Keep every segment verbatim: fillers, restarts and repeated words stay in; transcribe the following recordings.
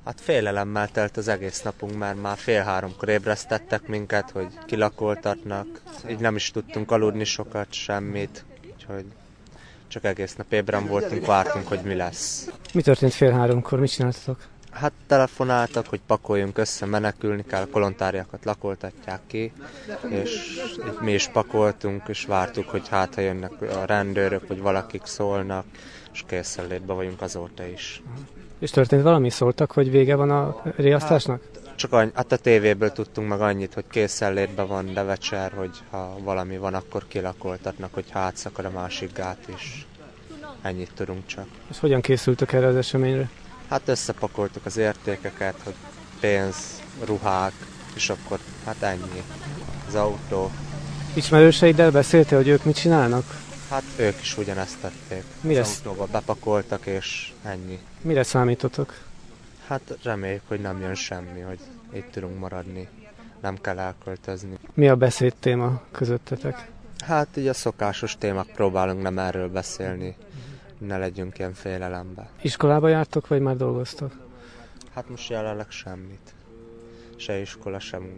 Hát félelemmel telt az egész napunk, mert már fél háromkor ébresztettek minket, hogy kilakoltatnak. Így nem is tudtunk aludni sokat, semmit, úgyhogy csak egész nap ébren voltunk, vártunk, hogy mi lesz. Mi történt fél háromkor? Mit csináltatok? Hát telefonáltak, hogy pakoljunk össze, menekülni kell, a kolontáriakat lakoltatják ki, és mi is pakoltunk, és vártuk, hogy hát ha jönnek a rendőrök, vagy valakik szólnak, és készenlétbe vagyunk azóta is. És történt valami? Szóltak, hogy vége van a riasztásnak? Hát, csak annyi, hát a tévéből tudtunk meg annyit, hogy készenlétben van Devecser, hogy ha valami van, akkor kilakoltatnak, hogy átszakad a másik gát is. Ennyit tudunk csak. És hogyan készültök erre az eseményre? Hát összepakoltuk az értékeket, hogy pénz, ruhák, és akkor hát ennyi. Az autó. Ismerőseiddel beszéltél, hogy ők mit csinálnak? Hát ők is ugyanezt tették. Mire az autóba bepakoltak, és ennyi. Mire számítotok? Hát reméljük, hogy nem jön semmi, hogy itt tudunk maradni. Nem kell elköltözni. Mi a beszéd téma közöttetek? Hát így a szokásos témák, próbálunk nem erről beszélni. Ne legyünk ilyen félelembe. Iskolába jártok, vagy már dolgoztok? Hát most jelenleg semmit. Se iskola, sem.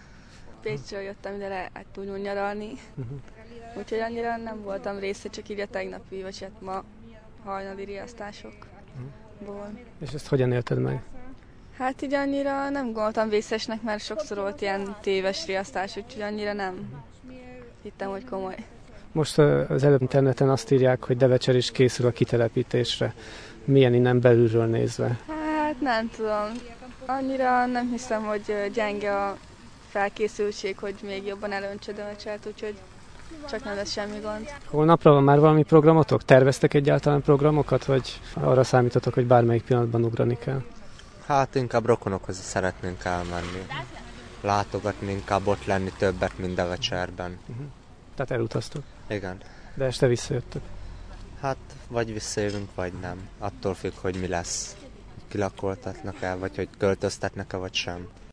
Pécsről jöttem ide le, hát tudunk nyaralni. Uh-huh. Úgyhogy annyira nem voltam része, csak így a tegnapi, vagy hát ma hajnali riasztásokból. Uh-huh. És ezt hogyan élted meg? Hát így annyira nem gondoltam vészesnek, mert sokszor volt ilyen téves riasztás, úgyhogy annyira nem hittem, hogy komoly. Most az előbb interneten azt írják, hogy Devecser is készül a kitelepítésre. Milyen innen belülről nézve? Hát nem tudom. Annyira nem hiszem, hogy gyenge a felkészültség, hogy még jobban elöntse Devecsert, úgyhogy csak nem lesz semmi gond. Holnapra van már valami programotok? Terveztek egyáltalán programokat, vagy arra számítotok, hogy bármelyik pillanatban ugrani kell? Hát inkább rokonokhoz szeretnénk elmenni. Látogatni, inkább ott lenni többet, mint Devecserben. Uh-huh. Tehát elutaztok? Igen. De este visszajöttök? Hát vagy visszajövünk, vagy nem. Attól függ, hogy mi lesz. Kilakoltatnak el, vagy hogy költöztetnek-e, vagy sem.